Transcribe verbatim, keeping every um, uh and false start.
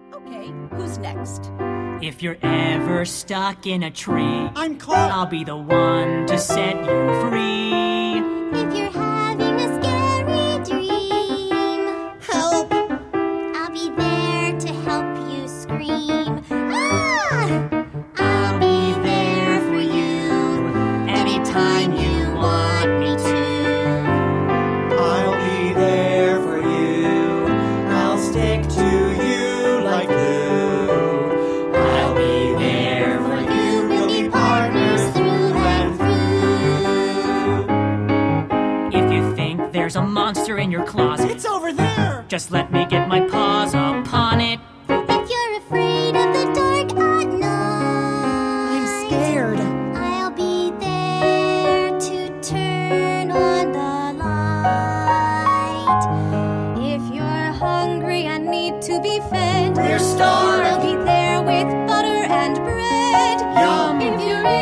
Okay, who's next? If you're ever stuck in a tree, I'm Clark. I'll be the one to set you free. If you're having a scary dream, Help! I'll be there to help you scream. Ah! I'll be there for you anytime you want me to. I'll be there for you. I'll stick to you like glue. I'll be there for you. We'll be partners through and through. If you think there's a monster in your closet, It's over there. just let me get my paws upon it. If you're afraid of the dark at night, I'm scared. I'll be there to turn on the light. If you're hungry and need to be fed, We're starved. I'll be there with butter and bread. Yum. If you're